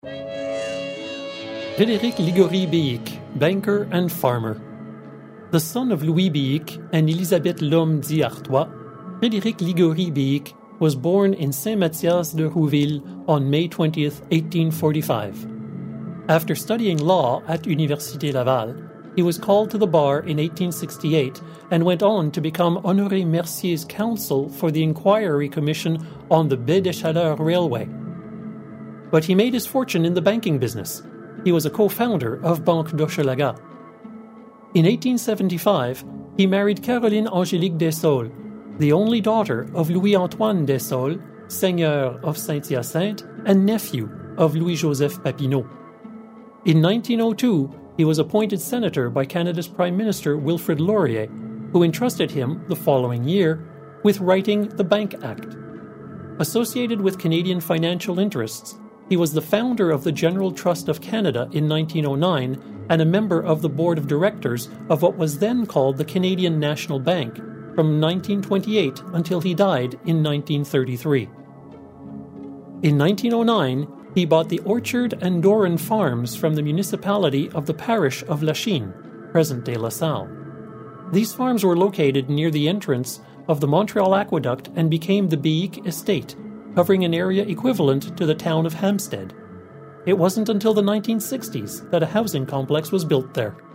Frédéric Ligory-Behic, banker and farmer. The son of Louis Behic and Elisabeth Lhomme d'Artois, Frédéric Ligory-Behic was born in Saint-Mathias de Rouville on May 20, 1845. After studying law at Université Laval, he was called to the bar in 1868 and went on to become Honoré Mercier's counsel for the Inquiry Commission on the Baie des Chaleurs Railway. But he made his fortune in the banking business. He was a co-founder of Banque d'Hochelaga. In 1875, he married Caroline Angélique Dessaules, the only daughter of Louis-Antoine Dessaules, seigneur of Saint-Hyacinthe and nephew of Louis-Joseph Papineau. In 1902, he was appointed senator by Canada's Prime Minister Wilfrid Laurier, who entrusted him, the following year, with writing the Bank Act. Associated with Canadian financial interests, he was the founder of the General Trust of Canada in 1909 and a member of the board of directors of what was then called the Canadian National Bank from 1928 until he died in 1933. In 1909, he bought the Orchard and Doran farms from the municipality of the parish of Lachine, present-day LaSalle. These farms were located near the entrance of the Montreal Aqueduct and became the Behic Estate, covering an area equivalent to the town of Hampstead. It wasn't until the 1960s that a housing complex was built there.